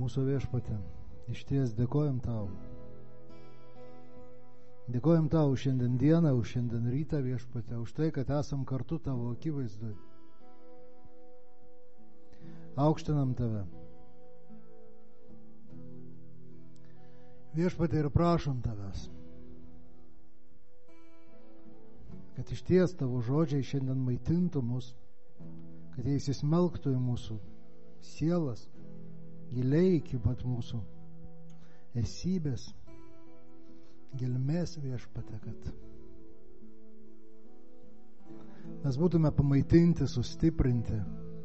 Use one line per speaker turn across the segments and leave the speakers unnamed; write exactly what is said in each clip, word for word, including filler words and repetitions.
Mūsų Viešpatie, išties dėkojam Tau. Dėkojam Tau už šiandien dieną, už šiandien rytą, Viešpatie, už tai, kad esam kartu Tavo akivaizdui. Aukštinam Tave. Viešpatie, ir prašom Tavęs, kad išties Tavo žodžiai šiandien maitintų mus, kad jie įsismelktų į mūsų sielas, giliai iki pat mūsų esybės, gelmės, Viešpatie, kad mes būtume pamaitinti, sustiprinti.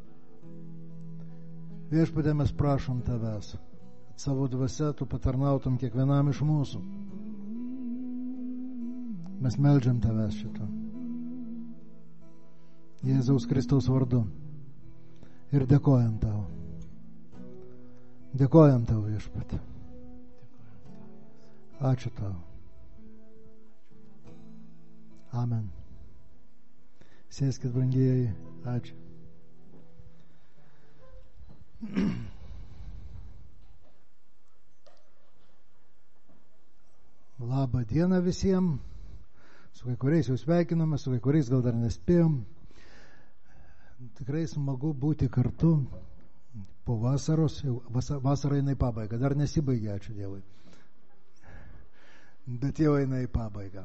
Viešpatie, mes prašom Tavęs, kad savo dvasia Tu patarnautum kiekvienam iš mūsų. Mes meldžiam Tavęs šito. Jėzaus Kristaus vardu. Ir dėkojam Tau. Dėkojam Tau, Viešpatie. Ačiū Tau. Amen. Sėskit, brangieji. Ačiū. Labą dieną visiems. Su kai kuriais jau sveikiname, su kai kuriais gal dar nespėjom. Tikrai smagu būti kartu. Po vasaros, jau vasara eina į pabaigą, dar nesibaigė, ačiū Dievui, bet jau eina į pabaigą.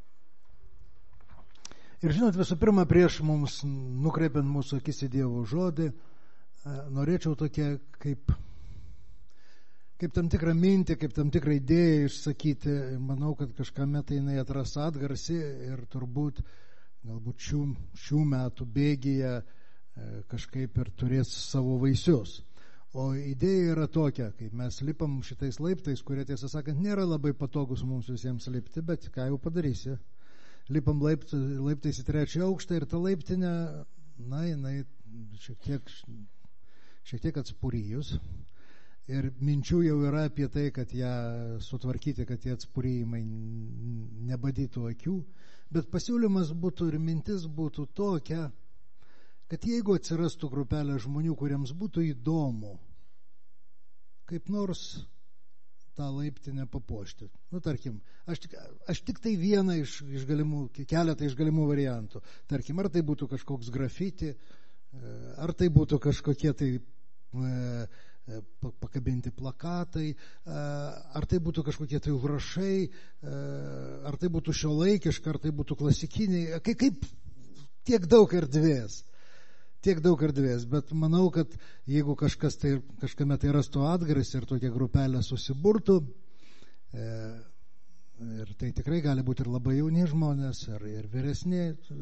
Ir žinot, visų pirma, prieš mums nukreipiant mūsų akis į Dievo žodį, norėčiau tokia kaip, kaip tam tikrą mintį, kaip tam tikrą idėją išsakyti. Manau, kad kažkame tai jinai atras atgarsį ir turbūt galbūt šių, šių metų bėgyje kažkaip ir turės savo vaisius. O idėja yra tokia, kai mes lipam šitais laiptais, kurie, tiesą sakant, nėra labai patogus mums visiems lipti, bet ką jau padarysi. Lipam laipt, laiptais į trečią aukštą ir ta laiptinė, na, jinai šiek tiek, šiek tiek atspūrijus. Ir minčių jau yra apie tai, kad ją sutvarkyti, kad tie atspūrijimai nebadytų akių. Bet pasiūlymas būtų ir mintis būtų tokia, kad jeigu atsirastų grupelė žmonių, kuriems būtų įdomu kaip nors tą laiptinę papuošti. Nu, tarkim, aš tik, aš tik tai vieną iš, iš galimų, keletą iš galimų variantų. Tarkim, ar tai būtų kažkoks grafiti, ar tai būtų kažkokie tai e, pakabinti plakatai, ar tai būtų kažkokie tai užrašai, ar tai būtų šiuolaikiška, ar tai būtų klasikiniai. Kaip, kaip tiek daug erdvės. Tiek daug erdvės, bet manau, kad jeigu kažkas tai, kažkame tai rastų atgarsį ir tokia grupelė susiburtų, e, ir tai tikrai gali būti ir labai jauni žmonės, ir, ir vyresni,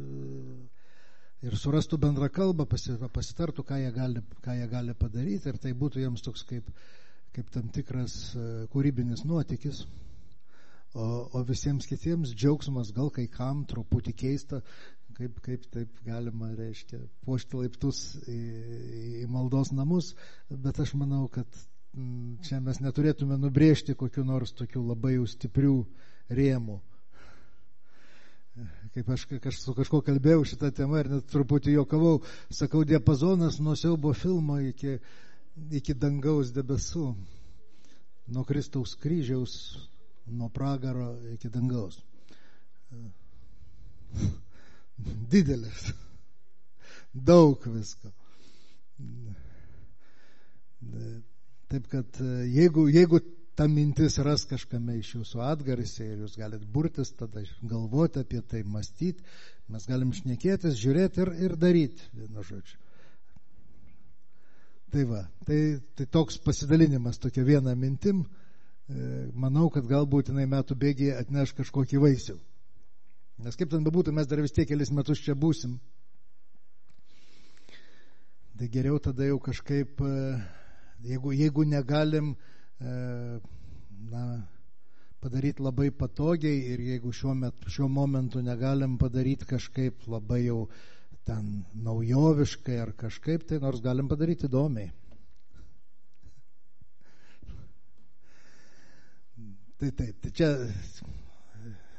ir surastų bendrą kalbą, pasitartų, ką jie gali, ką jie gali padaryti, ir tai būtų jiems toks kaip, kaip tam tikras kūrybinis nuotykis. O, o visiems kitiems džiaugsmas, gal kai kam truputį keista, kaip, kaip taip galima, reiškia, puošti laiptus į, į maldos namus, bet aš manau, kad čia mes neturėtume nubrėžti kokiu nors tokių labai jau stiprių rėmų. Kaip aš, aš su kažko kalbėjau šitą temą ir net truputį juokavau, sakau, diapazonas nuo siaubo filmo iki, iki dangaus debesų, nuo Kristaus kryžiaus, nuo pragaro iki dangaus. Didelis, daug visko. Taip kad jeigu, jeigu ta mintis ras kažkame iš jūsų atgarsį ir jūs galit burtis, tada galvoti apie tai, mąstyti, mes galim šnekėtis, žiūrėti ir, ir daryti, vienu žodžiu. Tai va, tai, tai toks pasidalinimas, tokia viena mintim, manau, kad galbūt jinai metų bėgyje atneš kažkokį vaisių. Nes kaip ten bebūtų, mes dar vis tiek kelis metus čia būsim. Tai geriau tada jau kažkaip, jeigu, jeigu negalim na, padaryti labai patogiai ir jeigu šiuo, metu, šiuo momentu negalim padaryti kažkaip labai jau ten naujoviškai ar kažkaip, tai nors galim padaryti įdomiai. Tai taip, tai čia...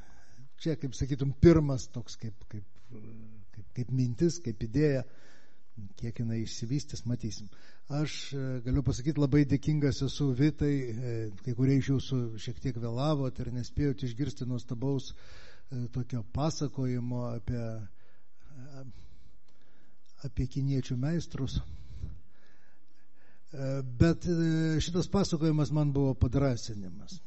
Čia, kaip sakytum, pirmas toks kaip, kaip, kaip, kaip mintis, kaip idėja. kiek jinai išsivystys, matysim. Aš galiu pasakyti, labai dėkingas esu Vitai, kai kurie iš jūsų šiek tiek vėlavot ir nespėjot išgirsti nuostabaus tokio pasakojimo apie, apie kiniečių meistrus. Bet šitas pasakojimas man buvo padrasinimas.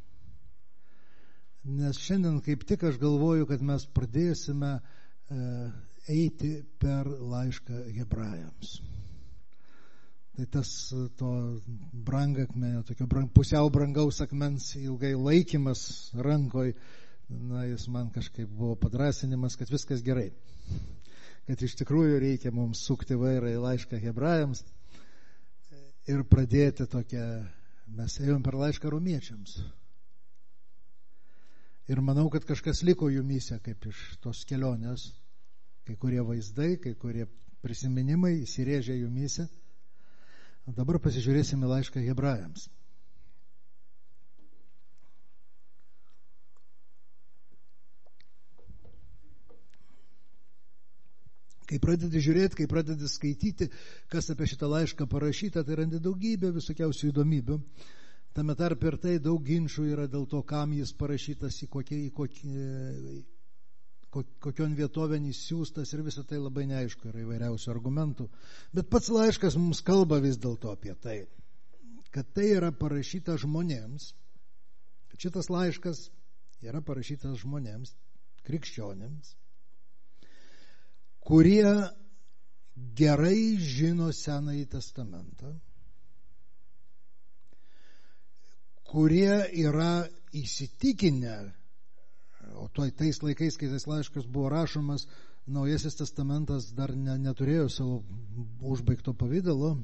Nes šiandien kaip tik aš galvoju, kad mes pradėsime eiti per laišką Hebrajams. Tai tas to brangakmenio, tokio brang, pusiau brangaus akmens ilgai laikymas rankoj, na, jis man kažkaip buvo padrasinimas, kad viskas gerai. Kad iš tikrųjų reikia mums sukti vairą į laišką Hebrajams ir pradėti tokią, mes ėjom per laišką romiečiams. Ir manau, kad kažkas liko jumyse kaip iš tos kelionės, kai kurie vaizdai, kai kurie prisiminimai įsirėžė jumyse. Dabar pasižiūrėsime laišką Hebrajams. Kai pradedi žiūrėti, kai pradedi skaityti, kas apie šitą laišką parašyta, tai randi daugybę visokiausių įdomybių. Tame tarpe ir tai daug ginčų yra dėl to, kam jis parašytas, į, kokie, į kokie, kokion vietovėn jis siūstas ir visą tai labai neaišku, yra įvairiausių argumentų. Bet pats laiškas mums kalba vis dėlto apie tai, kad tai yra parašyta žmonėms, kad šitas laiškas yra parašytas žmonėms, krikščionėms, kurie gerai žino Senąjį testamentą, kurie yra įsitikinę, o to, tais laikais, kai tais laiškas buvo rašomas, Naujasis testamentas dar ne, neturėjo savo užbaigto pavidalo,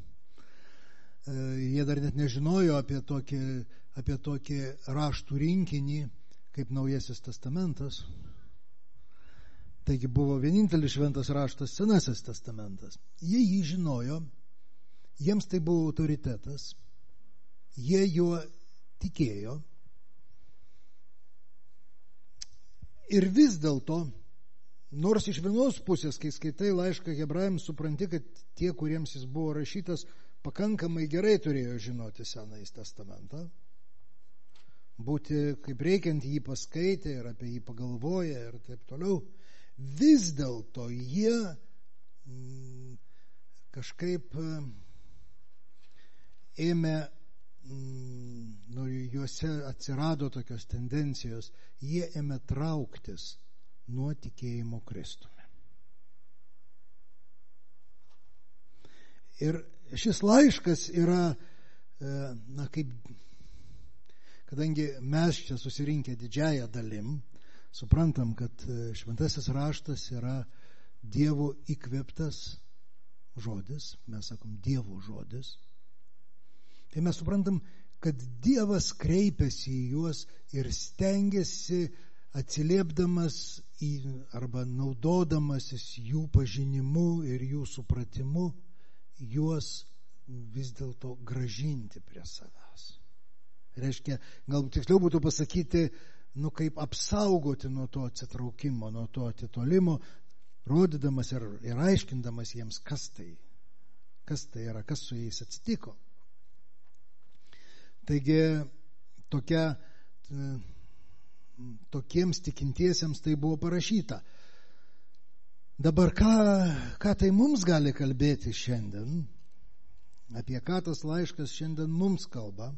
jie dar net nežinojo apie tokį, apie tokį raštų rinkinį kaip Naujasis testamentas. Taigi buvo vienintelis šventas raštas Senasis testamentas. Jie jį žinojo, jiems tai buvo autoritetas, jie juo tikėjo. Ir vis dėlto, nors iš vienos pusės, kai skaitai laišką Hebrajams, supranti, kad tie, kuriems jis buvo rašytas, pakankamai gerai turėjo žinoti Senąjį testamentą, būti kaip reikiant jį paskaitę ir apie jį pagalvoję ir taip toliau. Vis dėlto jie mm, kažkaip ėmė, mm, nu, juose atsirado tokios tendencijos, jie ėmė trauktis nuo tikėjimo Kristumi. Ir šis laiškas yra, na, kaip, kadangi mes čia susirinkę didžiąją dalim, suprantam, kad šventasis raštas yra Dievo įkvėptas žodis, mes sakom Dievo žodis. Tai mes suprantam, kad Dievas kreipiasi į juos ir stengiasi atsiliepdamas į, arba naudodamasis jų pažinimu ir jų supratimu, juos vis dėlto gražinti prie savęs. Reiškia, galbūt tiksliau būtų pasakyti, nu kaip apsaugoti nuo to atsitraukimo, nuo to atitolimo, rodydamas ir, ir aiškindamas jiems, kas tai, kas tai yra, kas su jais atsitiko. Taigi, tokia, tokiems tikintiesiems tai buvo parašyta. Dabar ką, ką tai mums gali kalbėti šiandien, apie ką tas laiškas šiandien mums kalba?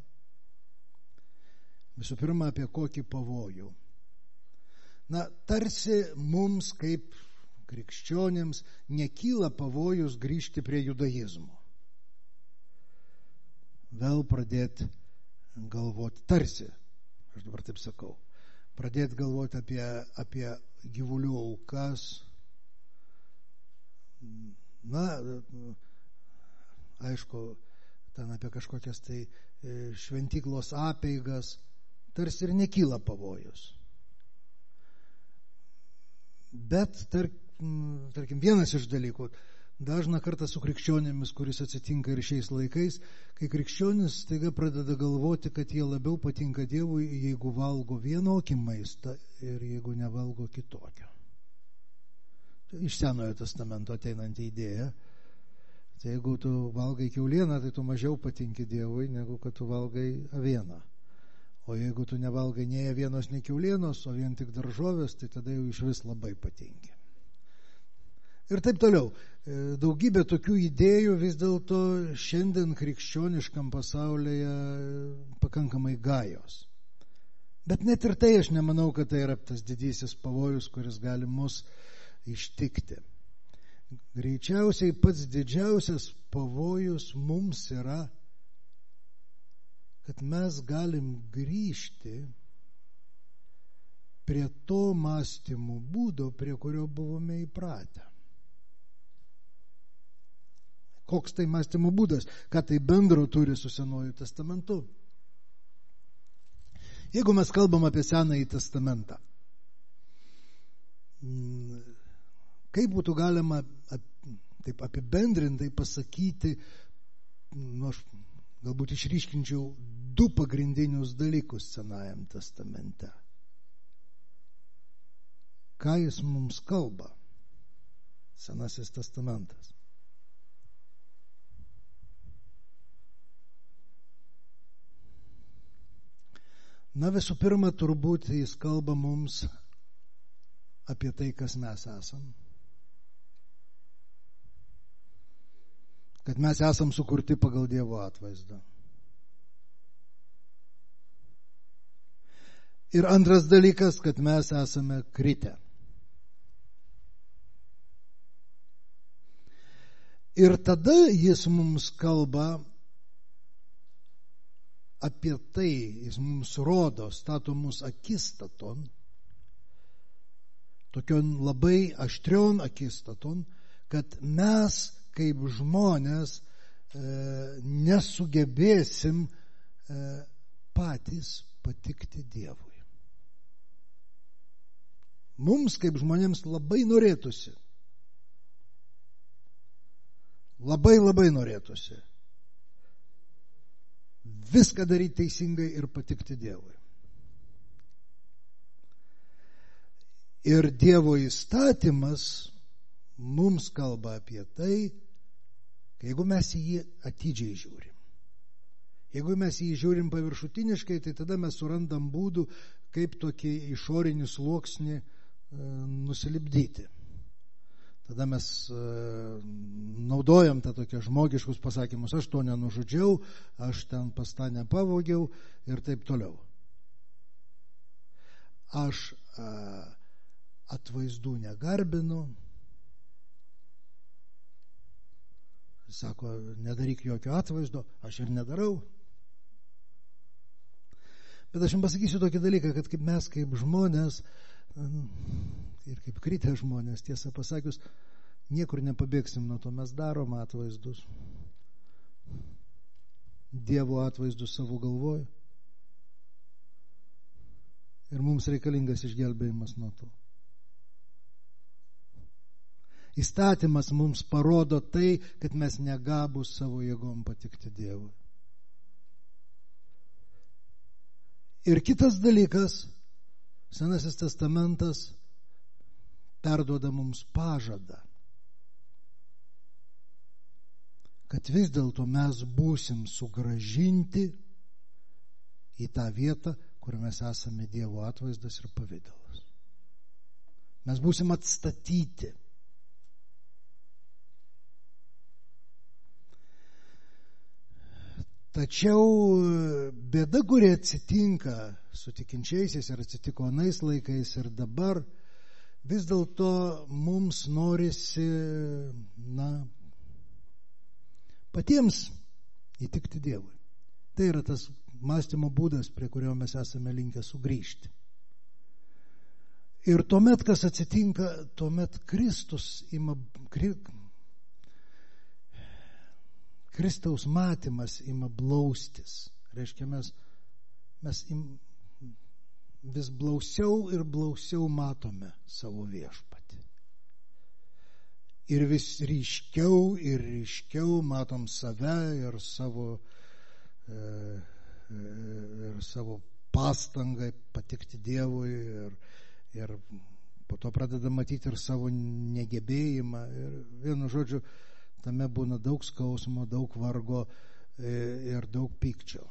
Visų pirma, apie kokį pavojų. Na, tarsi mums kaip krikščionėms nekyla pavojus grįžti prie judaizmo. Vėl pradėti galvoti, tarsi, aš dabar taip sakau, pradėti galvoti apie, apie gyvulių aukas. Na, aišku, ten apie kažkokias tai šventyklos apeigas, tarsi ir nekyla pavojus. Bet, tarp, tarkim, vienas iš dalykų, dažną kartą su krikščionėmis, kuris atsitinka ir šiais laikais, kai krikščionis staiga pradeda galvoti, kad jie labiau patinka Dievui, jeigu valgo vienokį maistą ir jeigu nevalgo kitokio. iš Senojo testamento ateinanti idėja. Tai jeigu tu valgai kiaulieną, tai tu mažiau patinki Dievui, negu kad tu valgai avieną. O jeigu tu nevalgai nei avienos, nei kiaulienos, o vien tik daržovės, tai tada jau iš vis labai patinki. Ir taip toliau. Daugybė tokių idėjų vis dėlto šiandien krikščioniškam pasaulyje pakankamai gajos. Bet net ir tai aš nemanau, kad tai yra tas didysis pavojus, kuris gali mus ištikti. Greičiausiai pats didžiausias pavojus mums yra, kad mes galim grįžti prie to mąstymo būdo, prie kurio buvome įpratę. Koks tai mąstymo būdas, ką tai bendro turi su Senuoju testamentu? Jeigu mes kalbam apie Senąjį testamentą, kaip būtų galima taip apibendrintai pasakyti, nu, aš galbūt išryškinčiau du pagrindinius dalykus Senajam testamente. Ką jis mums kalba, Senasis testamentas? Na, visų pirma, turbūt jis kalba mums apie tai, kas mes esam. Kad mes esam sukurti pagal Dievo atvaizdą. Ir antras dalykas, kad mes esame kritę. Ir tada jis mums kalba apie tai, jis mums rodo, stato mus akistaton, tokion labai aštrion akistaton, kad mes kaip žmonės e, nesugebėsim e, patys patikti Dievui. Mums kaip žmonėms labai norėtųsi, labai labai norėtųsi viską daryti teisingai ir patikti Dievui. Ir Dievo įstatymas mums kalba apie tai, jeigu mes į jį atidžiai žiūrim. Jeigu mes į jį žiūrim paviršutiniškai, tai tada mes surandam būdų, kaip tokį išorinį sluoksnį e, nusilipdyti. Tada mes e, naudojam tą tokią žmogiškus pasakymus, aš to nenužudžiau, aš ten pas tą nepavogiau ir taip toliau. Aš e, atvaizdų negarbinu, sako, nedaryk jokio atvaizdo, aš ir nedarau. Bet aš jums pasakysiu tokį dalyką, kad kaip mes kaip žmonės ir kaip kritę žmonės, tiesą pasakius, niekur nepabėgsim nuo to, mes darom atvaizdus. Dievo atvaizdus savo galvoj. Ir mums reikalingas išgelbėjimas nuo to. Įstatymas mums parodo tai, kad mes negabūs savo jėgom patikti Dievui. Ir kitas dalykas, Senasis testamentas perduoda mums pažadą, kad vis dėlto mes būsim sugrąžinti į tą vietą, kur mes esame Dievo atvaizdas ir pavidalas. Mes būsim atstatyti. Tačiau bėda, kuri atsitinka su tikinčiaisiais ir atsitiko anais laikais ir dabar, vis dėlto mums norisi, na, patiems įtikti Dievui. Tai yra tas mąstymo būdas, prie kurio mes esame linkę sugrįžti. Ir tuomet, kas atsitinka, tuomet Kristus ima, kri, Kristaus matymas ima blaustis. Reiškia, mes, mes im, vis blausiau ir blausiau matome savo viešpatį. Ir vis ryškiau ir ryškiau matom save ir savo, e, ir savo pastangą patikti Dievui ir, ir po to pradeda matyti ir savo negebėjimą. Ir vienu žodžiu, tame būna daug skausmo, daug vargo ir daug pykčio.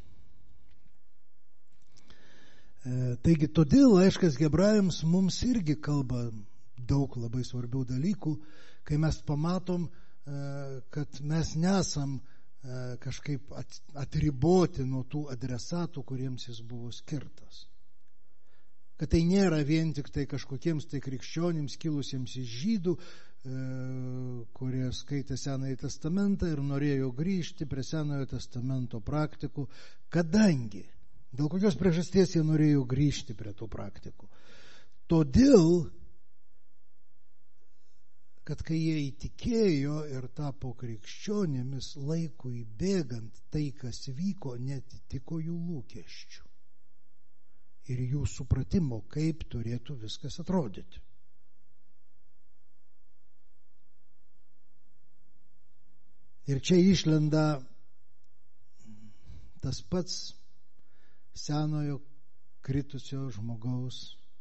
Taigi, todėl laiškas Hebrajams mums irgi kalba daug labai svarbių dalykų, kai mes pamatom, kad mes nesam kažkaip atriboti nuo tų adresatų, kuriems jis buvo skirtas. Kad tai nėra vien tik tai kažkokiems tai krikščionims kilusiems iš žydų, kurie skaitė Senąjį testamentą ir norėjo grįžti prie Senojo testamento praktikų, kadangi, dėl kokios priežasties jie norėjo grįžti prie tų praktikų. Todėl, kad kai jie įtikėjo ir tapo krikščionėmis, laikui bėgant, tai, kas vyko, netitiko jų lūkesčių ir jų supratimo, kaip turėtų viskas atrodyti. Ir čia išlenda tas pats senojo kritusio žmogaus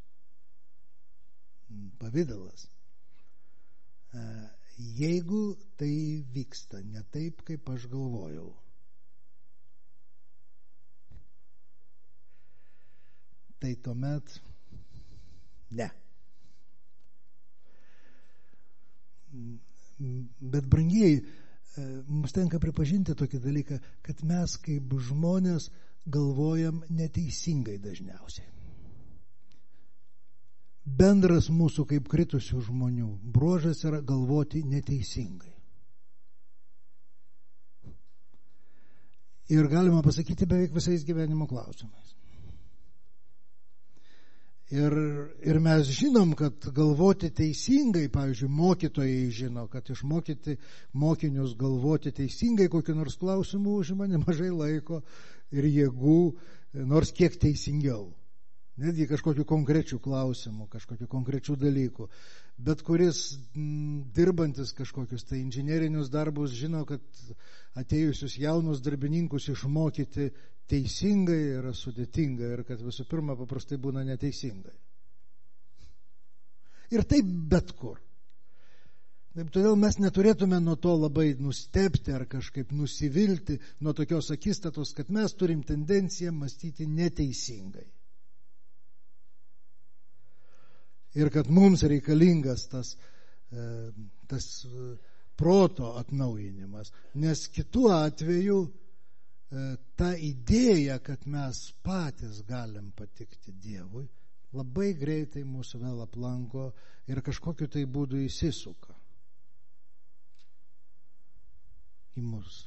pavidalas. Jeigu tai vyksta ne taip, kaip aš galvojau, tai tuomet ne. Bet, brangieji, mums tenka pripažinti tokį dalyką, kad mes kaip žmonės galvojam neteisingai dažniausiai. Bendras mūsų kaip kritusių žmonių bruožas yra galvoti neteisingai. Ir galima pasakyti beveik visais gyvenimo klausimais. Ir, ir mes žinom, kad galvoti teisingai, pavyzdžiui, mokytojai žino, kad išmokyti mokinius galvoti teisingai kokiu nors klausimu užima nemažai laiko ir jėgų, nors kiek teisingiau. Netgi kažkokiu konkrečiu klausimu, kažkokiu konkrečiu dalyku. Bet kuris m, dirbantis kažkokius tai inžinerinius darbus žino, kad atėjusius jaunus darbininkus išmokyti teisingai yra sudėtinga ir kad visų pirma paprastai būna neteisingai. Ir taip bet kur. Taip, todėl mes neturėtume nuo to labai nustebti ar kažkaip nusivilti nuo tokios akistatos, kad mes turim tendenciją mąstyti neteisingai. Ir kad mums reikalingas tas, tas proto atnaujinimas. Nes kitu atveju ta idėja, kad mes patys galim patikti Dievui, labai greitai mūsų vėl aplanko ir kažkokiu tai būdu įsisuka į mus.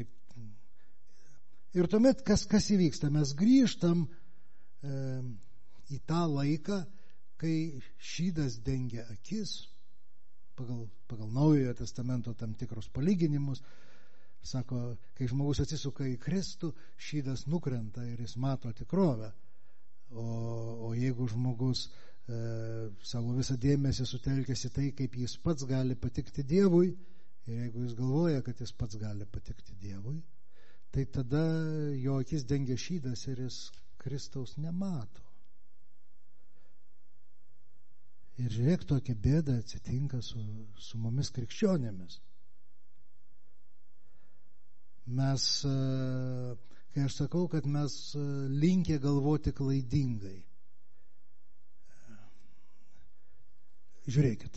Ir tuomet kas, kas įvyksta? Mes grįžtam e, į tą laiką, kai šydas dengia akis, pagal, pagal Naujojo testamento tam tikrus palyginimus, sako, kai žmogus atsisuka į Kristų, šydas nukrenta ir jis mato tikrovę. O, o jeigu žmogus e, savo visą dėmesį sutelkęs į tai, kaip jis pats gali patikti Dievui, ir jeigu jis galvoja, kad jis pats gali patikti Dievui, tai tada jo akis dengia šydas ir jis Kristaus nemato. Ir žiūrėk, tokia bėda atsitinka su, su mumis krikščionėmis. Mes, kai aš sakau, kad mes linkę galvoti klaidingai. Žiūrėkit.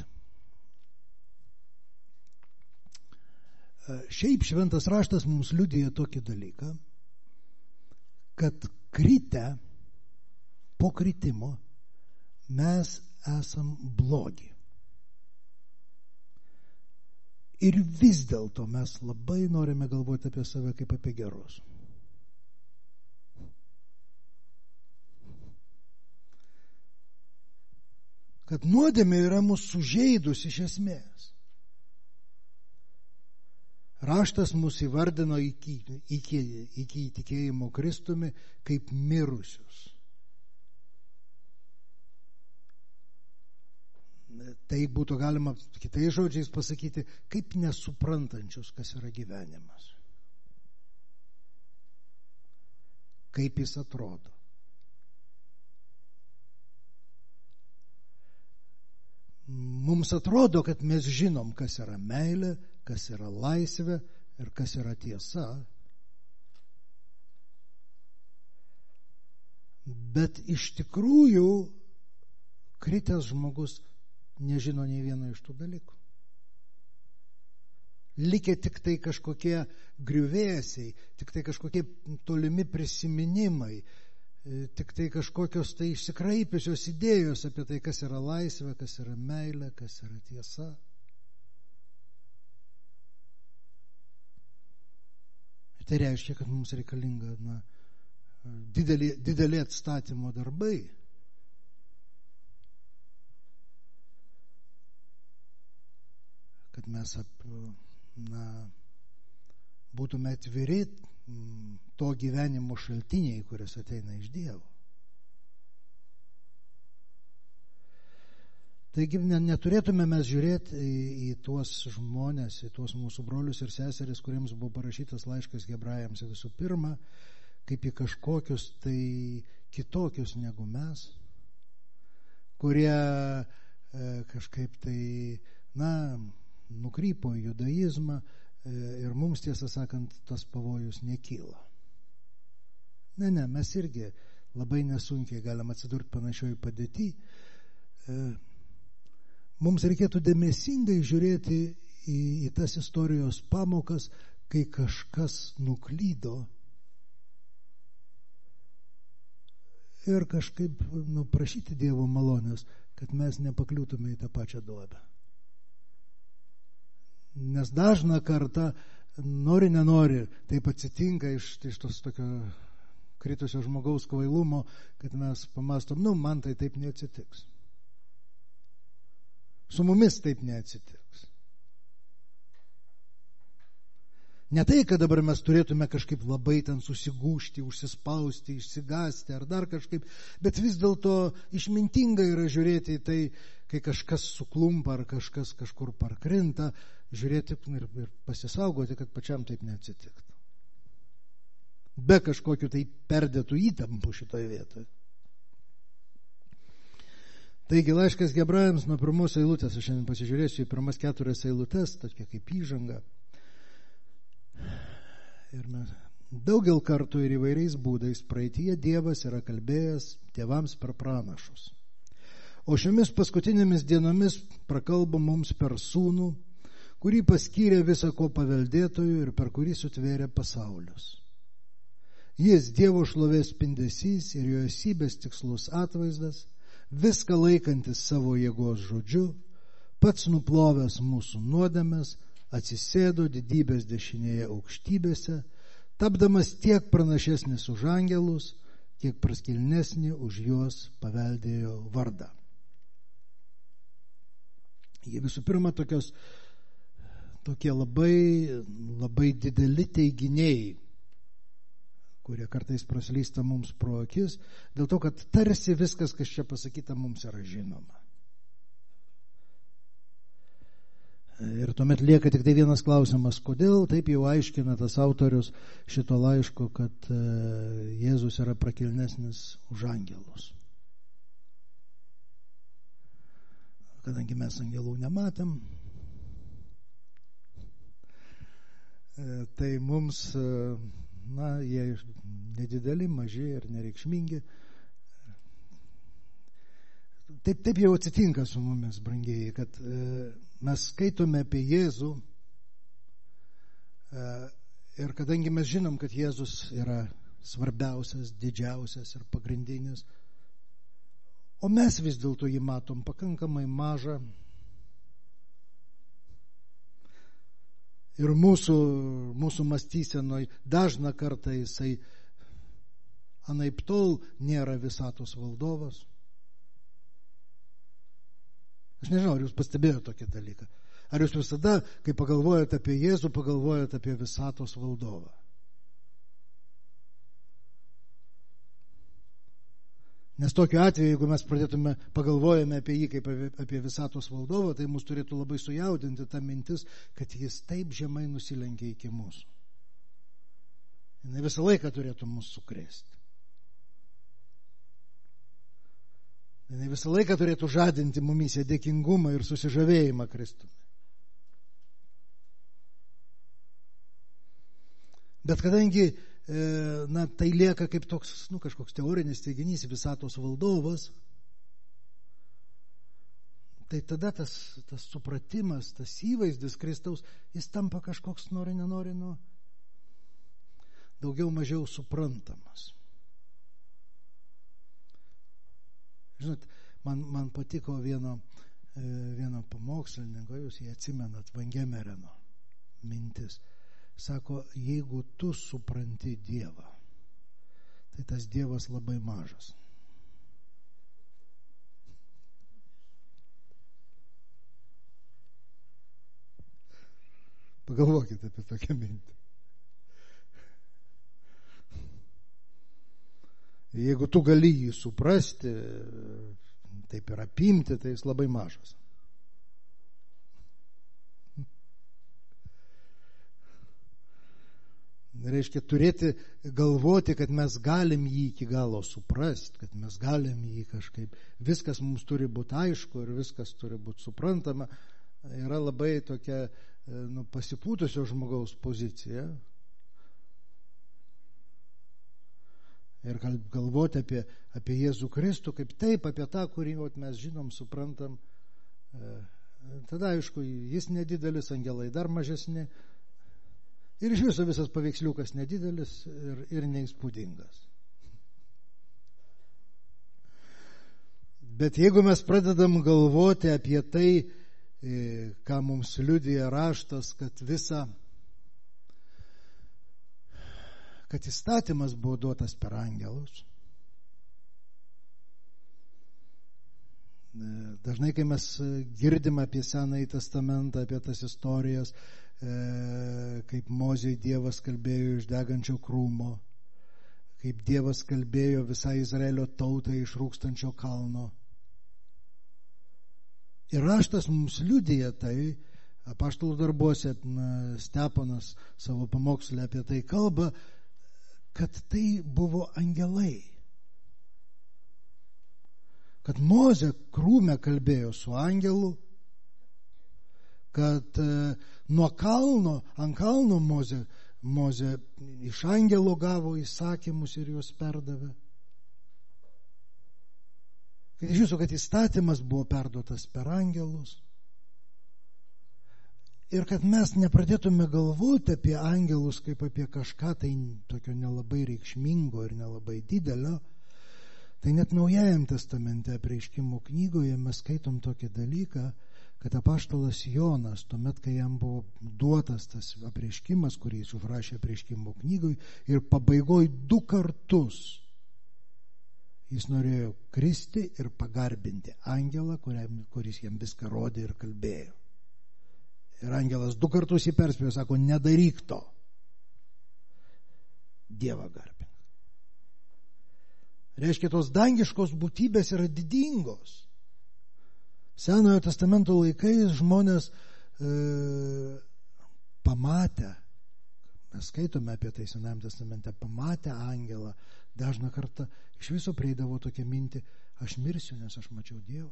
Šiaip šventas raštas mums liudija tokį dalyką, kad kritę, po kritimo, mes esam blogi. Ir vis dėlto mes labai norime galvoti apie save kaip apie gerus. Kad nuodėmė yra mūsų sužeidus iš esmės. Raštas mus įvardino iki, iki, iki įtikėjimo Kristumi kaip mirusius. Tai būtų galima kitais žodžiais pasakyti, kaip nesuprantančius, kas yra gyvenimas. Kaip jis atrodo. mums atrodo, kad mes žinom, kas yra meilė, kas yra laisvė ir kas yra tiesa. Bet iš tikrųjų kritęs žmogus nežino nei vieno iš tų dalykų. Likę tik tai kažkokie griuvėsiai, tik tai kažkokie tolimi prisiminimai, tik tai kažkokios tai išsikraipiusios idėjos apie tai, kas yra laisvė, kas yra meilė, kas yra tiesa. Ir tai reiškia, kad mums reikalinga na, didelį, didelį atstatymo darbai. Kad mes ap, na, būtume atviri to gyvenimo šaltiniai, kuris ateina iš Dievo. Taigi neturėtume mes žiūrėti į, į tuos žmonės, į tuos mūsų brolius ir seseris, kuriems buvo parašytas laiškas Hebrajams visų pirma, kaip į kažkokius tai kitokius negu mes, kurie e, kažkaip tai, na, nukrypo į judaizmą ir mums, tiesą sakant, tas pavojus nekyla. Ne, ne, mes irgi labai nesunkiai galim atsidurti panašioj padėty. Mums reikėtų dėmesingai žiūrėti į, į tas istorijos pamokas, kai kažkas nuklydo ir kažkaip nu, prašyti Dievo malonės, kad mes nepakliūtume į tą pačią duobę. Nes dažną kartą, nori nenori, taip atsitinka iš, iš tos tokio kritusio žmogaus kvailumo, kad mes pamastom, nu, man tai taip neatsitiks. Su mumis taip neatsitiks. Ne tai, kad dabar mes turėtume kažkaip labai ten susigūžti, užsispausti, išsigąsti ar dar kažkaip, bet vis dėlto išmintinga yra žiūrėti į tai, kai kažkas suklumpa ar kažkas kažkur parkrinta, žiūrėti ir, ir pasisaugoti, kad pačiam taip neatsitiktų. Be kažkokių tai perdėtų įtampų šitoje vietoje. Taigi laiškas Hebrajams nuo pirmos eilutės, aš šiandien pasižiūrėsiu į pirmas keturias eilutes, tokia kaip įžanga. Ir mes daugel kartų ir įvairiais būdais praeityje Dievas yra kalbėjęs tėvams per pranašus. O šiomis paskutinėmis dienomis prakalbo mums per sūnų, kurį paskyrė visą ko paveldėtojų ir per kurį sutvėrė pasaulius. Jis Dievo šlovės spindesys ir jo esybės tikslus atvaizdas, viską laikantis savo jėgos žodžiu, pats nuplovęs mūsų nuodėmes, atsisėdo didybės dešinėje aukštybėse, tapdamas tiek pranašesnis už angelus, kiek praskilnesnį už juos paveldėjo vardą. Jie visų pirma tokios tokie labai, labai dideli teiginiai, kurie kartais praslysta mums pro akis, dėl to, kad tarsi viskas, kas čia pasakyta, mums yra žinoma. Ir tuomet lieka tik tai vienas klausimas, kodėl taip jau aiškina tas autorius šito laiško, kad Jėzus yra prakilnesnis už angelus. Kadangi mes angelų nematėm, tai mums, na, jie nedideli, maži ir nereikšmingi. Taip, taip jau atsitinka su mumis, brangieji, kad mes skaitome apie Jėzų ir kadangi mes žinom, kad Jėzus yra svarbiausias, didžiausias ir pagrindinis, o mes vis dėlto jį matom pakankamai mažą, ir mūsų, mūsų mąstysenoj dažną kartą jisai anaip tol nėra visatos valdovas. Aš nežinau, ar jūs pastebėjote tokį dalyką. Ar jūs visada, kai pagalvojate apie Jėzų, pagalvojate apie visatos valdovą? Nes tokiu atveju, jeigu mes pradėtume, pagalvojame apie jį kaip apie visatos valdovą, tai mus turėtų labai sujaudinti ta mintis, kad jis taip žemai nusilenkia iki mūsų. Jis visą laiką turėtų mus sukrėsti. Jis visą laiką turėtų žadinti mumyse dėkingumą ir susižavėjimą Kristumi. Bet kadangi na, tai lieka kaip toks, nu, kažkoks teorinis teiginys, visatos valdovas, tai tada tas, tas supratimas, tas įvaizdis Kristaus, jis tampa kažkoks nori, nenori, nu, daugiau mažiau suprantamas. Žinot, man, man patiko vieno, vieno pamokslininko, jūs jį atsimenat, Vangemereno mintis. Sako, jeigu tu supranti Dievą, tai tas Dievas labai mažas. Pagalvokite apie tokią mintį. Jeigu tu gali jį suprasti, taip ir apimti, tai jis labai mažas. Reiškia, turėti galvoti, kad mes galim jį iki galo suprasti, kad mes galim jį kažkaip, viskas mums turi būti aišku ir viskas turi būti suprantama, yra labai tokia, nu, pasipūtusio žmogaus pozicija. Ir galvoti apie, apie Jėzų Kristų, kaip taip, apie tą, kurį mes žinom, suprantam. Tada, aišku, jis nedidelis, angelai dar mažesni. Ir iš viso visas paveiksliukas nedidelis ir, ir neįspūdingas. Bet jeigu mes pradedam galvoti apie tai, ką mums liudija raštas, kad visa, kad įstatymas buvo duotas per angelus. Dažnai, kai mes girdim apie Senąjį testamentą, apie tas istorijas, kaip Mozei Dievas kalbėjo iš degančio krūmo, kaip Dievas kalbėjo visai Izraelio tautai iš rūkstančio kalno. Ir raštas mums liudija tai, apaštalų darbuose Stepanas savo pamokslę apie tai kalba, kad tai buvo angelai. Kad Mozė krūme kalbėjo su angelu, kad nuo kalno, ant kalno Mozė, Mozė iš angelo gavo įsakymus ir juos perdavė. Kad iš jūsų, kad įstatymas buvo perduotas per angelus. Ir kad mes nepradėtume galvoti apie angelus kaip apie kažką tai tokio nelabai reikšmingo ir nelabai didelio, tai net Naujajam testamente apreiškimo knygoje mes skaitom tokį dalyką, kad apaštalas Jonas, tuomet, kai jam buvo duotas tas apreiškimas, kurį jis užrašė apreiškimo knygoje, ir pabaigoj du kartus jis norėjo kristi ir pagarbinti angelą, kuriam, kuris jam viską rodė ir kalbėjo. Ir angelas du kartus jį perspėjo, sako, nedaryk to. Dievą garbink. Reiškia, tos dangiškos būtybės yra didingos. Senojo testamento laikais žmonės e, pamatę, mes skaitome apie tai Senajam testamente, pamatę angelą, dažną kartą iš viso prieidavo tokia mintį, aš mirsiu, nes aš mačiau Dievą.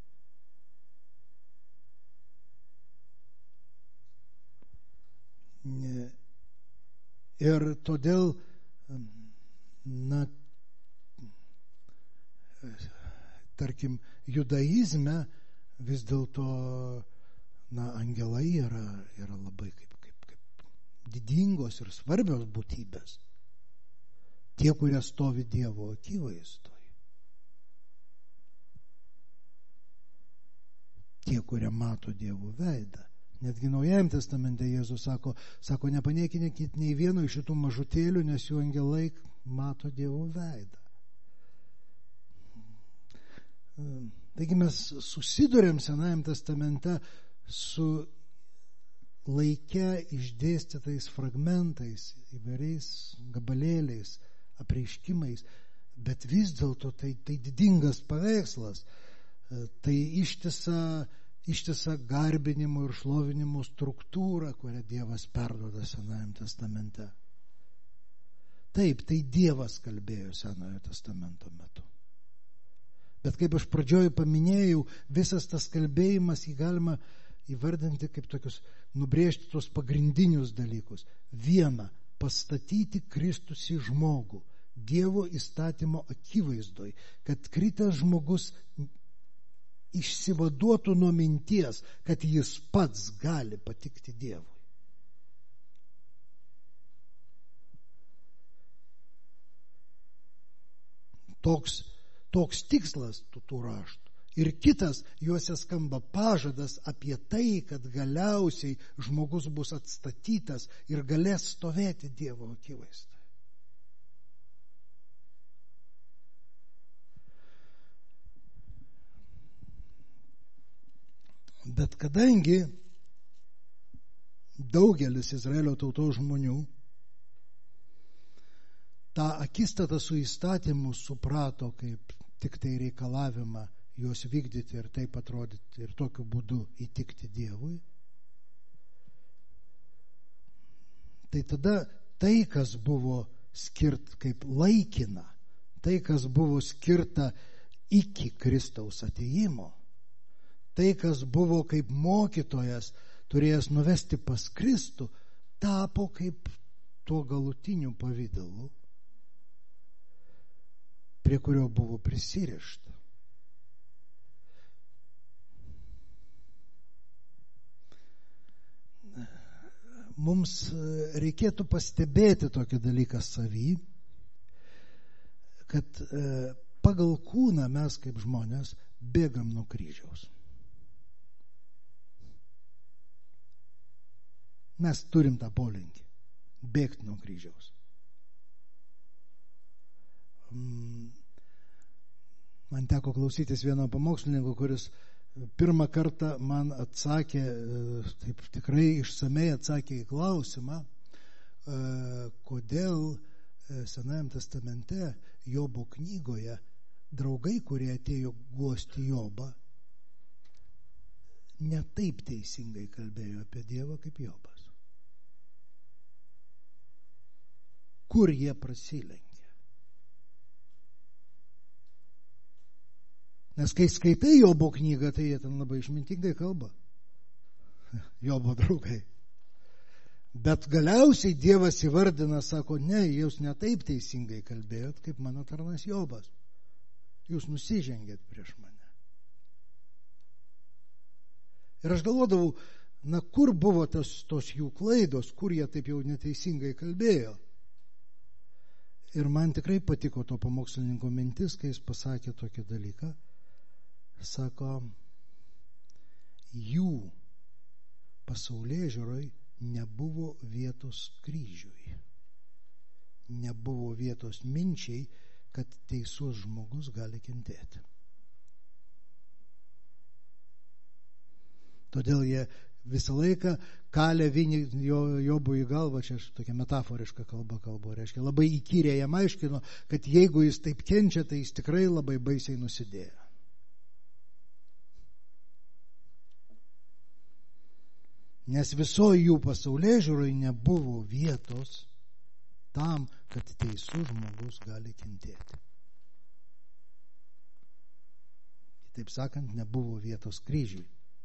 Ir todėl, na, tarkim, judaizme vis dėlto, na, angelai yra, yra labai kaip, kaip, kaip didingos ir svarbios būtybės. Tie, kurie stovi Dievo akivaizdoje. Tie, kurie mato Dievo veidą. Netgi Naujajam testamente Jėzus sako, sako, nepaniekinkit nei vieno iš šitų mažutėlių, nes jų angelai mato Dievo veidą. Taigi mes susidurėm Senajam testamente su laike išdėstytais fragmentais, įvairiais gabalėliais, apreiškimais, bet vis dėlto tai, tai didingas paveikslas, tai ištisa, ištisa garbinimo ir šlovinimo struktūra, kurią Dievas perduoda Senajam testamente. Taip, tai Dievas kalbėjo Senojo testamento metu. Bet kaip aš pradžioj paminėjau, visas tas kalbėjimas jį galima įvardinti kaip tokius, nubrėžti tos pagrindinius dalykus. Viena, pastatyti Kristus į žmogų, Dievo įstatymo akivaizdoj, kad kritęs žmogus išsivaduotų nuo minties, kad jis pats gali patikti Dievui. Toks, toks tikslas tų, tų raštų. Ir kitas, juose skamba pažadas apie tai, kad galiausiai žmogus bus atstatytas ir galės stovėti Dievo akivaizdoje. Bet kadangi daugelis Izraelio tautos žmonių tą akistatą su įstatymu suprato kaip tik tai reikalavimą juos vykdyti ir taip atrodyti ir tokiu būdu įtikti Dievui, tai tada tai, kas buvo skirta kaip laikina, tai, kas buvo skirta iki Kristaus atėjimo, tai, kas buvo kaip mokytojas turėjęs nuvesti pas Kristų, tapo kaip tuo galutiniu pavidalu, prie kurio buvo prisirišta. Mums reikėtų pastebėti tokį dalyką savy, kad pagal kūną mes kaip žmonės bėgam nuo kryžiaus. Mes turim tą polinkį bėgti nuo kryžiaus. Man teko klausytis vieno pamokslininko, kuris pirmą kartą man atsakė, taip tikrai išsamei atsakė į klausimą, kodėl Senajam testamente Jobo knygoje draugai, kurie atėjo guosti Jobą, ne taip teisingai kalbėjo apie Dievą kaip Jobas. Kur jie prasilenkė? Nes kai skaitai Jobo knygą, tai jie ten labai išmintingai kalba. Jobo draugai. Bet galiausiai Dievas įvardina, sako, ne, jūs ne taip teisingai kalbėjot, kaip mano tarnas Jobas. Jūs nusižengėt prieš mane. Ir aš galvodavau, na kur buvo tos, tos jų klaidos, kur jie taip jau neteisingai kalbėjo. Ir man tikrai patiko to pamokslininko mintis, kai jis pasakė tokį dalyką. Sako, jų pasaulėžiūroj nebuvo vietos kryžiui. Nebuvo vietos minčiai, kad teisus žmogus gali kentėti. Todėl jie visą laiką kalė vinį Jobui į galvą, čia aš tokia metaforiška kalba kalbu, reiškia, labai įkyriai jam aiškino, kad jeigu jis taip kenčia, tai jis tikrai labai baisiai nusidėjo. Nes visoje jų pasaulėžiūroje nebuvo vietos tam, kad teisus žmogus gali kentėti. Taip sakant, nebuvo vietos kryžiui.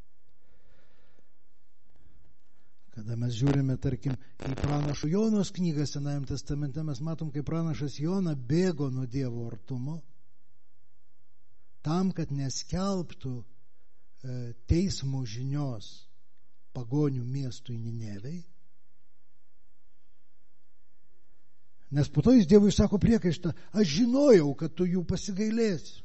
Kada mes žiūrime, tarkim, į pranašo Jonos knygą Senajam testamente, mes matom, kaip pranašas Jona bėgo nuo Dievo artumo, tam, kad neskelbtų teismo žinios pagonių miestui Ninevei. Nes po to jis Dievui sako priekaištą, aš žinojau, kad tu jų pasigailėsi.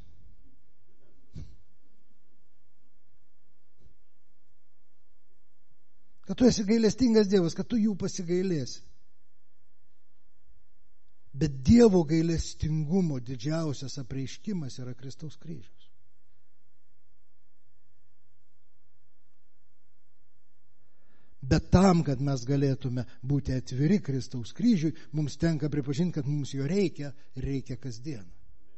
Kad tu esi gailestingas Dievas, kad tu jų pasigailėsi. Bet Dievo gailestingumo didžiausias apreiškimas yra Kristaus kryžius. Bet tam, kad mes galėtume būti atviri Kristaus kryžiui, mums tenka pripažinti, kad mums jo reikia ir reikia kasdieną.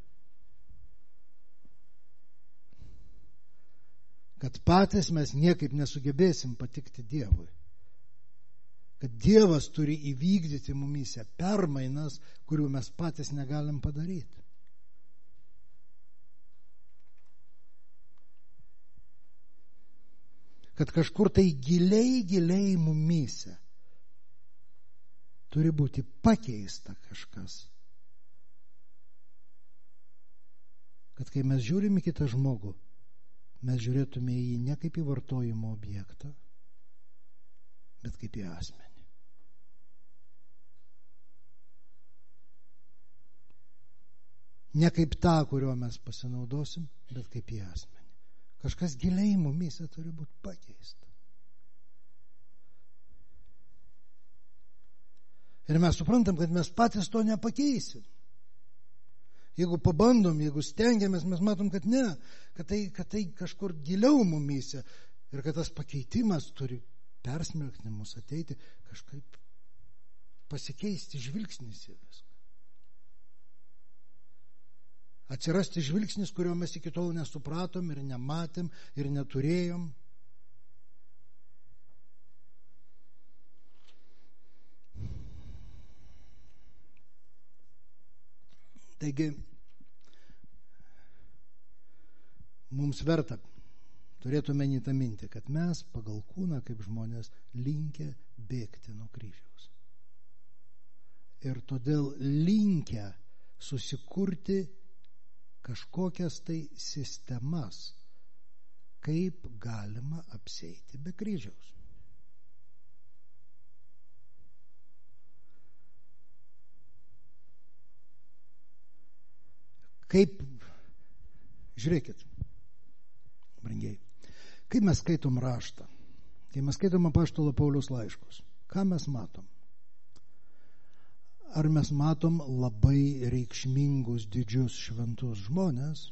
Kad patys mes niekaip nesugebėsim patikti Dievui. Kad Dievas turi įvykdyti mumyse permainas, kurių mes patys negalim padaryti. kad kažkur tai giliai, giliai mumyse turi būti pakeista kažkas. Kad kai mes žiūrime kitą žmogų, mes žiūrėtume į jį ne kaip į vartojimo objektą, bet kaip į asmenį. Ne kaip tą, kurio mes pasinaudosim, bet kaip į asmenį. Kažkas giliai mumyse turi būti pakeista. Ir mes suprantam, kad mes patys to nepakeisim. Jeigu pabandom, jeigu stengiamės, mes matom, kad ne, kad tai, kad tai kažkur giliau mumyse ir kad tas pakeitimas turi persmelkti mus, ateiti, kažkaip pasikeisti žvilgsnis į viską. Atsirasti žvilgsnis, kurio mes iki tol nesupratom ir nematėm ir neturėjom. Taigi, mums verta, turėtume tą mintį, kad mes pagal kūną kaip žmonės linkę bėgti nuo kryžiaus. Ir todėl linkę susikurti kažkokias tai sistemas, kaip galima apsieiti be kryžiaus. Kaip, žiūrėkit, brangiai, kaip mes skaitom raštą, kai mes skaitom apaštalo Pauliaus laiškus, ką mes matom? Ar mes matom labai reikšmingus, didžius, šventus žmonės?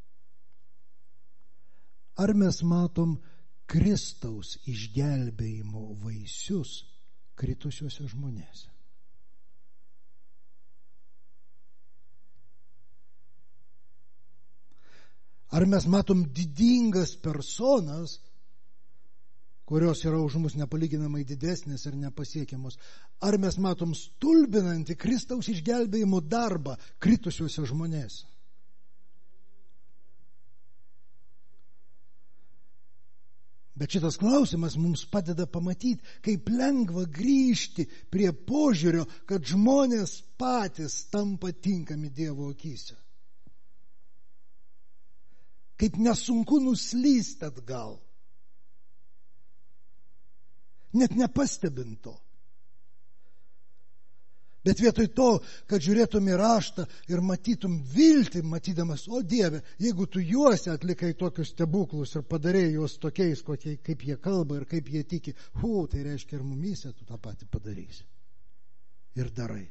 Ar mes matom Kristaus išgelbėjimo vaisius kritusiuose žmonėse? Ar mes matom didingas personas, kurios yra už mus nepalyginamai didesnės ir nepasiekiamos? Ar mes matom stulbinantį Kristaus išgelbėjimo darbą kritusiuose žmonėse? Bet šitas klausimas mums padeda pamatyti, kaip lengva grįžti prie požiūrio, kad žmonės patys tampa tinkami Dievo akyse. Kaip nesunku nuslysti atgal. Net nepastebint to. Bet vietoj to, kad žiūrėtum į raštą ir matytum viltį, matydamas, o Dieve, jeigu tu juose atlikai tokius stebuklus ir padarėjai juos tokiais, kokie, kaip jie kalba ir kaip jie tiki, hu, tai reiškia ir mumyse tu tą patį padarysi. Ir darai.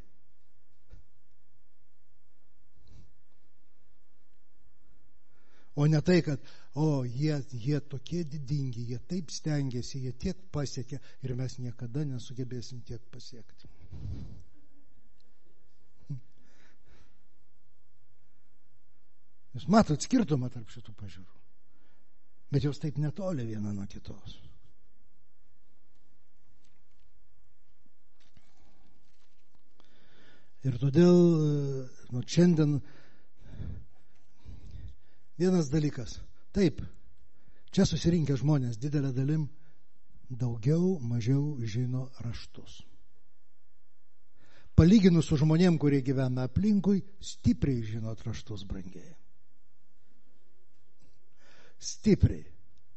O ne tai, kad, o, jie, jie tokie didingi, jie taip stengiasi, jie tiek pasiekia ir mes niekada nesugebėsim tiek pasiekti. Jūs matot skirtumą tarp šitų pažiūrų, bet jos taip netoli viena nuo kitos. Ir todėl, nu, šiandien vienas dalykas. Taip, čia susirinkę žmonės didelė dalim daugiau, mažiau žino raštus. Palyginus su žmonėm, kurie gyvena aplinkui, stipriai žino raštus, brangiai. Stipriai.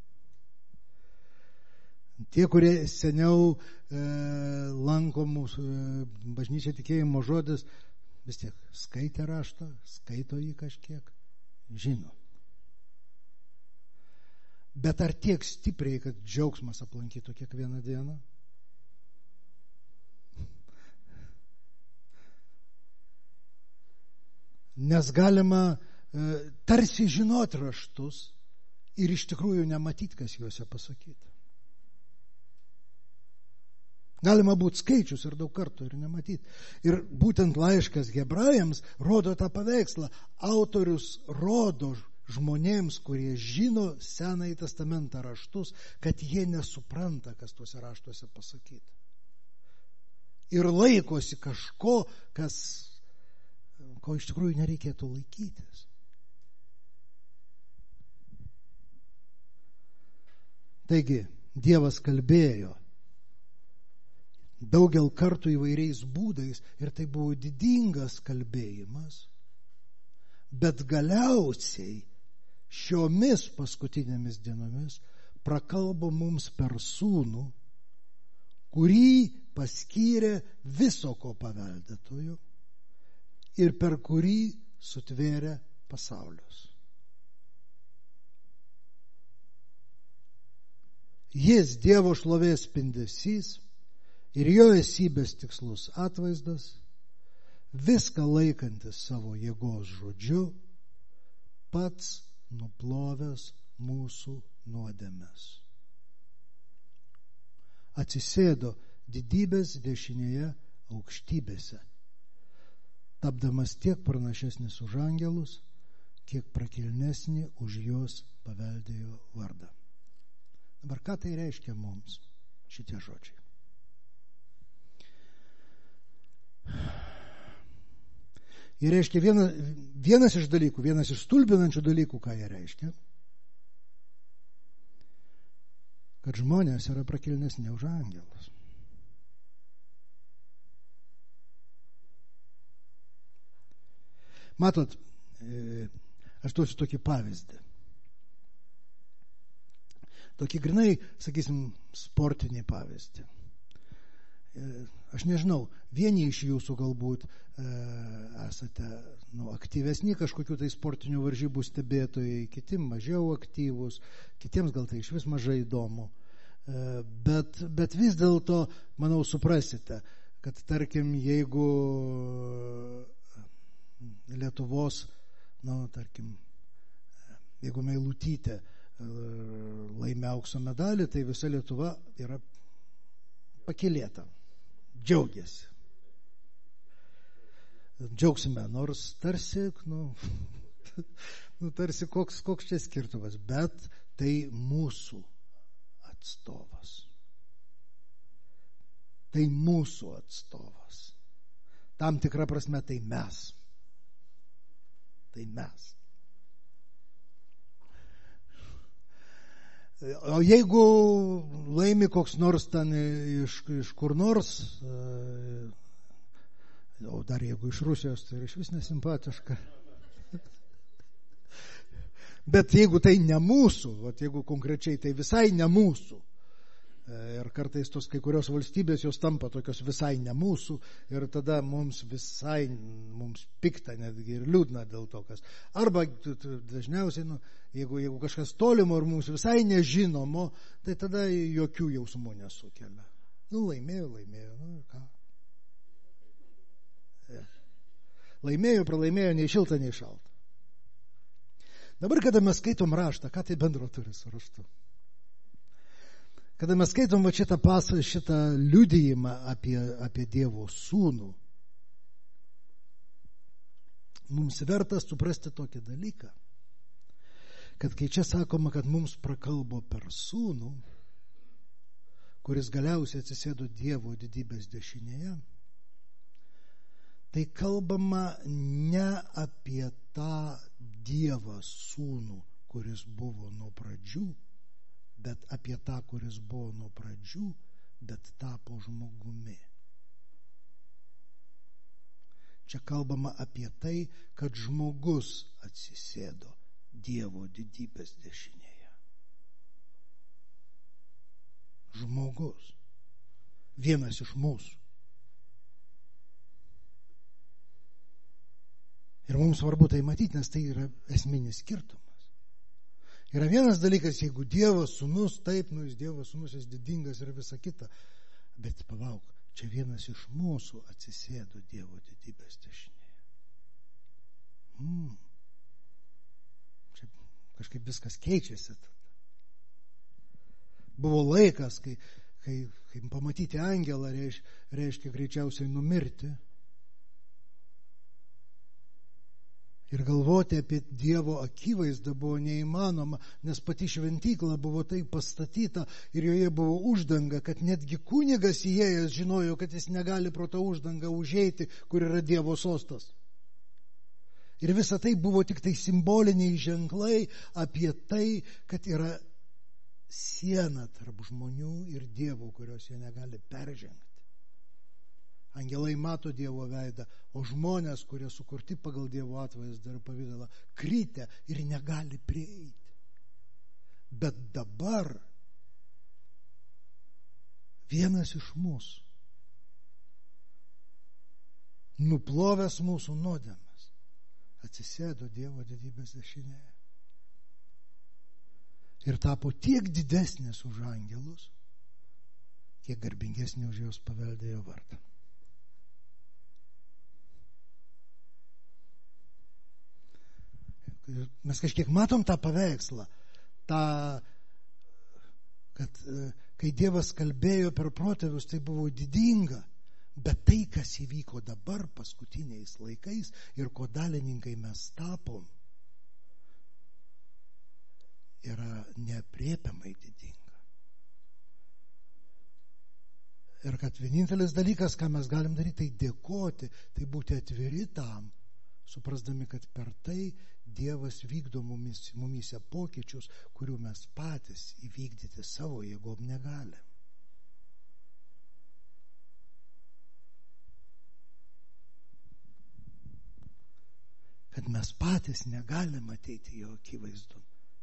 Tie, kurie seniau e, lanko mūsų e, bažnyčia tikėjimo žodis, vis tiek skaitė raštą, skaito jį kažkiek, žino. Bet ar tiek stipriai, kad džiaugsmas aplankytų kiekvieną dieną? Nes galima e, tarsi žinoti raštus ir iš tikrųjų nematyti, kas juose pasakyta. Galima būti skaičius ir daug kartų ir nematyti. Ir būtent laiškas Hebrajams rodo tą paveikslą. Autorius rodo žmonėms, kurie žino Senąjį testamentą raštus, kad jie nesupranta, kas tuose raštuose pasakyta. Ir laikosi kažko, kas, ko iš tikrųjų nereikėtų laikytis. Taigi, Dievas kalbėjo daugel kartų įvairiais būdais ir tai buvo didingas kalbėjimas, bet galiausiai šiomis paskutinėmis dienomis prakalbo mums per sūnų, kurį paskyrė viso ko paveldėtoju ir per kurį sutvėrė pasaulius. Jis Dievo šlovės spindesys ir jo esybės tikslus atvaizdas, viską laikantis savo jėgos žodžiu, pats nuplovęs mūsų nuodėmes. Atsisėdo didybės dešinėje aukštybėse, tapdamas tiek pranašesnis už angelus, kiek prakilnesnį už jos paveldėjo vardą. Dabar ką tai reiškia mums šitie žodžiai? Jie reiškia viena, vienas iš dalykų, vienas iš stulbinančių dalykų, ką jie reiškia, kad žmonės yra prakilnesni už angelus. Matot, aš duosiu tokį pavyzdį. Tokį grinai, sakysim, sportinį pavyzdį. Aš nežinau, vieni iš jūsų galbūt e, esate nu, aktyvesni kažkokių tai sportinių varžybų stebėtojai, kiti mažiau aktyvūs, kitiems gal tai iš vis mažai įdomu. E, bet, bet vis dėlto, manau, suprasite, kad tarkim, jeigu Lietuvos, nu, tarkim, jeigu Meilutytė laimė aukso medalį, tai visa Lietuva yra pakylėta. Džiaugiasi. Džiaugsime, nors tarsi, nu, nu tarsi koks, koks čia skirtumas, bet tai mūsų atstovas. Tai mūsų atstovas. Tam tikra prasme tai mes. Tai mes. O jeigu laimi koks nors ten iš, iš kur nors, o dar jeigu iš Rusijos, tai iš vis nesimpatiška. Bet jeigu tai ne mūsų, vat jeigu konkrečiai tai visai ne mūsų, ir kartais tos kai kurios valstybės jos tampa tokios visai ne mūsų, ir tada mums visai, mums pikta netgi ir liūdna dėl to, kas. Arba dažniausiai, nu, jeigu, jeigu kažkas tolimo ir mums visai nežinomo, tai tada jokių jausmų nesukelia. Nu, laimėjo, laimėjo, nu ir ką. Ja. Laimėjo, pralaimėjo, nei šilta, nei šalta. Dabar, kada mes skaitom raštą, ką tai bendro turi su raštu? Kada mes skaitom va šitą, pas, šitą liudijimą apie, apie Dievo sūnų, mums verta suprasti tokį dalyką, kad kai čia sakoma, kad mums prakalbo per sūnų, kuris galiausiai atsisėdo Dievo didybės dešinėje, tai kalbama ne apie tą Dievą sūnų, kuris buvo nuo pradžių, bet apie tą, kuris buvo nuo pradžių, bet tapo žmogumi. Čia kalbama apie tai, kad žmogus atsisėdo Dievo didybės dešinėje. Žmogus. Vienas iš mūsų. Ir mums svarbu tai matyti, nes tai yra esminis skirtumas. Yra vienas dalykas, jeigu Dievas sūnus, taip, nu jis Dievas sūnus, jis didingas ir visa kita. Bet palauk, čia vienas iš mūsų atsisėdo Dievo didybės dešinėje. Hmm. Čia kažkaip viskas keičiasi. Buvo laikas, kai, kai, kai pamatyti angelą reiš, reiškia greičiausiai numirti. Ir galvoti apie Dievo akivaizdą buvo neįmanoma, nes pati šventykla buvo taip pastatyta ir joje buvo uždanga, kad netgi kunigas įėjęs žinojo, kad jis negali pro tą uždangą užeiti, kur yra Dievo sostas. Ir visa tai buvo tik tai simboliniai ženklai apie tai, kad yra siena tarp žmonių ir dievų, kurios jie negali peržengti. Angelai mato Dievo veidą, o žmonės, kurie sukurti pagal Dievo atvaizdą ir pavidalą, krytę ir negali prieiti. Bet dabar vienas iš mūsų, nuplovęs mūsų nuodėmes, atsisėdo Dievo didybės dešinėje. Ir tapo tiek didesnis už angelus, kiek garbingesnė už jos paveldėjo vardą. Mes kažkiek matom tą paveikslą, tą, kad kai Dievas kalbėjo per protėvius, tai buvo didinga, bet tai, kas įvyko dabar paskutiniais laikais ir ko dalininkai mes tapom, yra neaprėpiamai didinga. Ir kad vienintelis dalykas, ką mes galim daryti, tai dėkoti, tai būti atviri tam, suprasdami, kad per tai Dievas vykdo mumis, mumise pokyčius, kurių mes patys įvykdyti savo jėgom negalim. Kad mes patys negalim ateiti jo akivaizdon.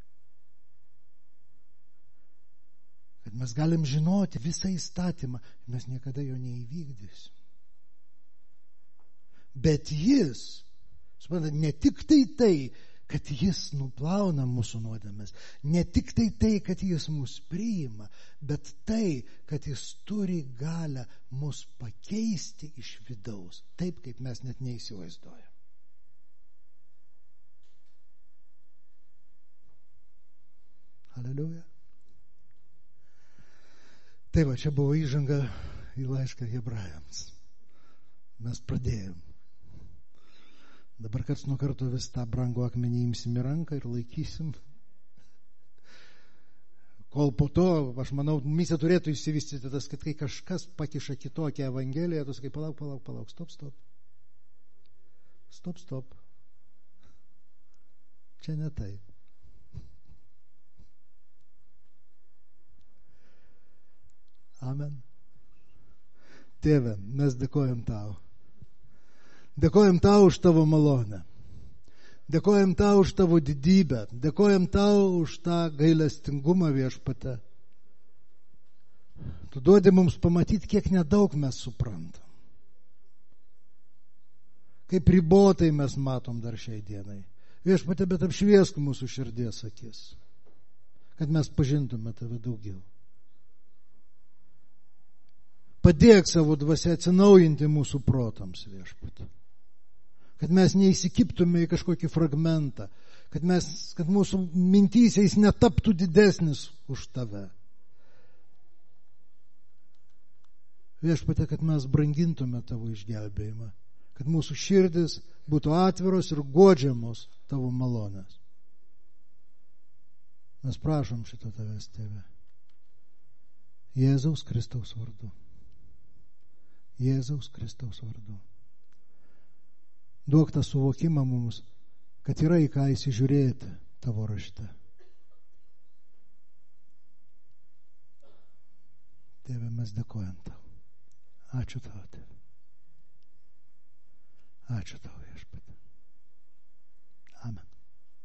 Kad mes galim žinoti visą įstatymą, mes niekada jo neįvykdysim. Bet jis, suprantate, ne tik tai tai, kad jis nuplauna mūsų nuodėmes, ne tik tai tai, kad jis mus priima, bet tai, kad jis turi galę mus pakeisti iš vidaus, taip kaip mes net neįsivaizduojame. Aleliuja. Tai va, čia buvo įžanga į laišką Hebrajams. Mes pradėjom. Dabar karts nuo karto vis tą brangų akmenį imsim į ranką ir laikysim. Kol po to, aš manau, misija turėtų įsivystyti tas, kad kai kažkas pakiša kitokią evangeliją, tu sakai, palauk, palauk, palauk, stop, stop. Stop, stop. Čia ne tai. Amen. Tėve, mes dėkojam tau. Dėkojam tau už tavo malonę. Dėkojam tau už tavo didybę. Dėkojam tau už tą gailestingumą, Viešpatie. Tu duodi mums pamatyti, kiek nedaug mes suprantam. Kaip ribotai mes matom dar šiai dienai. Viešpatie, bet apšviesk mūsų širdies akis, kad mes pažintume tave daugiau. Padėk savo dvasia atsinaujinti mūsų protams, Viešpatie. Kad mes neįsikiptume į kažkokį fragmentą, kad, mes, kad mūsų mintyse jis netaptų didesnis už tave. Viešpatie, kad mes brangintume tavo išgelbėjimą, kad mūsų širdis būtų atviros ir godžiamos tavo malonės. Mes prašom šito tavęs, Tėve. Jėzaus Kristaus vardu. Jėzaus Kristaus vardu. Duok tą suvokimą mums, kad yra į ką įsižiūrėti tavo rašte. Tėve, mes dėkojam tau. Ačiū tau, Tėve. Ačiū tau, Viešpatie.